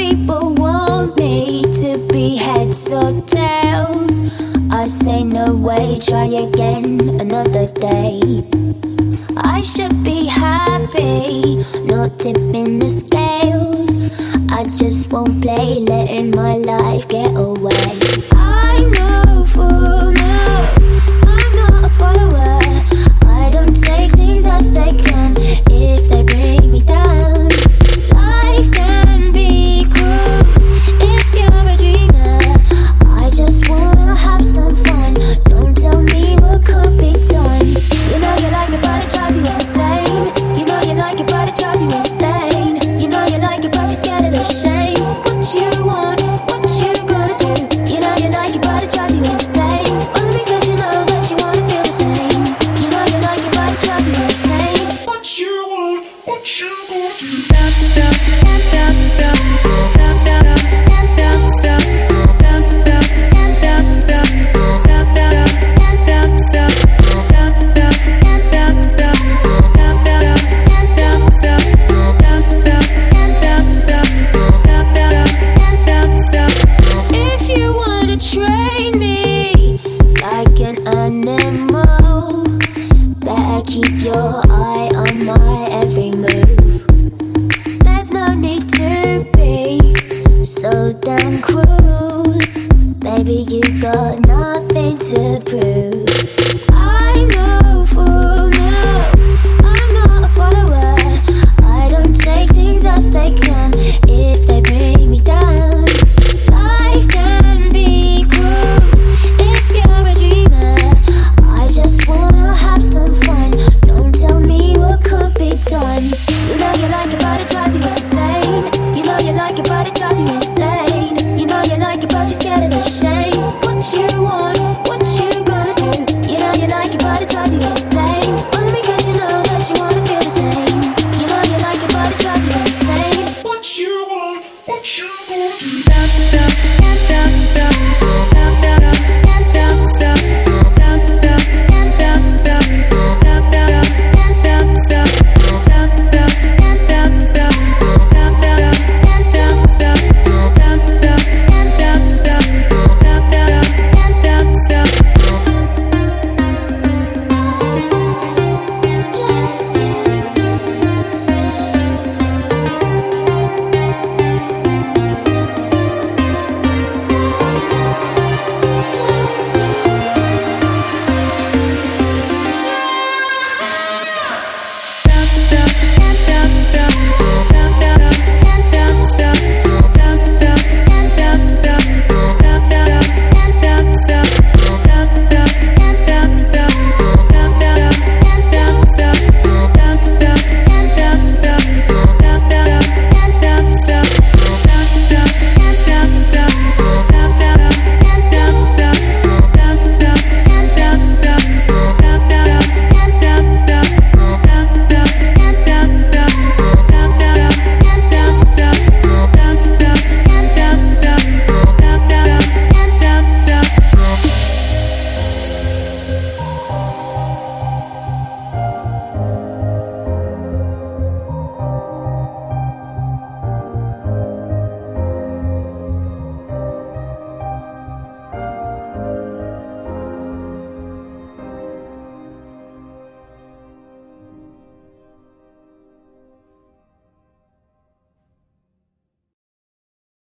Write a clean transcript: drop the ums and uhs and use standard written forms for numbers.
people want me to be heads or tails. I say no way, try again another day. I should be happy, not tipping the scales. I just won't play, letting my life get away. I'm no fool, no, I'm not a follower. I don't take things as they come if they bring me down. Life can be cruel if you're a dreamer. I just wanna have some fun, don't tell me what could be done. You know you like it but it drives you insane. You know you like it but it drives you insane. You know you like it but you're scared of the shame. What you want, what you gonna do? You know you like it but it drives you insane. Only because you know that you wanna feel the same. You know you like it but it drives you insane. What you want, what you gonna do? If you wanna train me like an animal, better keep your eye on my every move. There's no need to be so damn cruel. Baby, you got nothing to prove. I'm no fool, no, I'm not a follower. I don't take things as they come if they bring me down. Life can be cruel if you're a dreamer. I just wanna have some fun, don't tell me what could be done. You know you like it but it drives you insane. You know you like it but it drives you insane. You know you like it but you're scared of the shame. What you want, what you gonna do? You know you like it but it drives you insane.